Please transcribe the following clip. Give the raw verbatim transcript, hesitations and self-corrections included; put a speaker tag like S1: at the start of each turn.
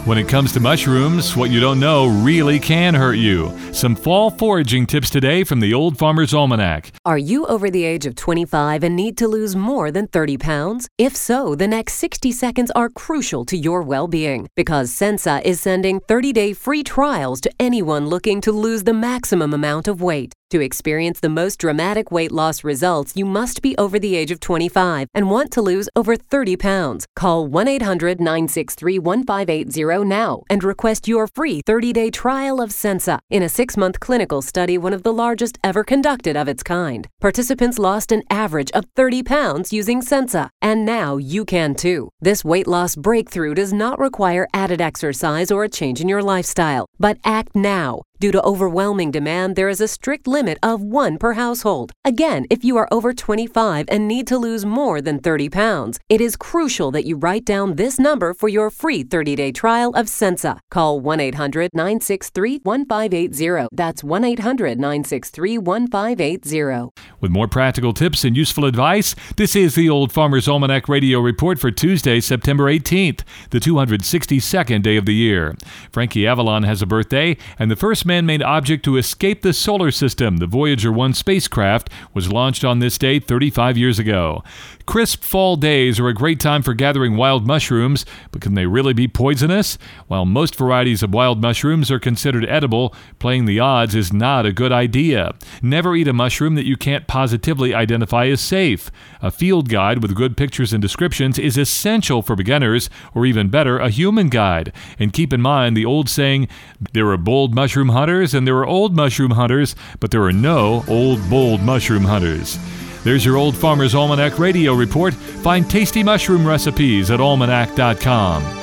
S1: When it comes to mushrooms, what you don't know really can hurt you. Some fall foraging tips today from the Old Farmer's Almanac.
S2: Are you over the age of twenty-five and need to lose more than thirty pounds? If so, the next sixty seconds are crucial to your well-being because Sensa is sending thirty-day free trials to anyone looking to lose the maximum amount of weight. To experience the most dramatic weight loss results, you must be over the age of twenty-five and want to lose over thirty pounds. Call one eight hundred nine six three one five eight zero now and request your free thirty-day trial of Sensa in a six-month clinical study, one of the largest ever conducted of its kind. Participants lost an average of thirty pounds using Sensa, and now you can too. This weight loss breakthrough does not require added exercise or a change in your lifestyle, but act now. Due to overwhelming demand, there is a strict limit of one per household. Again, if you are over twenty-five and need to lose more than thirty pounds, it is crucial that you write down this number for your free thirty-day trial of Sensa. Call one eight hundred nine six three one five eight zero. That's one eight hundred nine six three one five eight zero.
S1: With more practical tips and useful advice, this is the Old Farmer's Almanac Radio Report for Tuesday, September eighteenth, the two hundred sixty-second day of the year. Frankie Avalon has a birthday, and the first man-made object to escape the solar system, the Voyager one spacecraft, was launched on this day thirty-five years ago. Crisp fall days are a great time for gathering wild mushrooms, but can they really be poisonous? While most varieties of wild mushrooms are considered edible, playing the odds is not a good idea. Never eat a mushroom that you can't positively identify as safe. A field guide with good pictures and descriptions is essential for beginners, or even better, a human guide. And keep in mind the old saying, there are bold mushroom hunters and there are old mushroom hunters, but there are no old, bold mushroom hunters. There's your Old Farmer's Almanac Radio Report. Find tasty mushroom recipes at almanac dot com.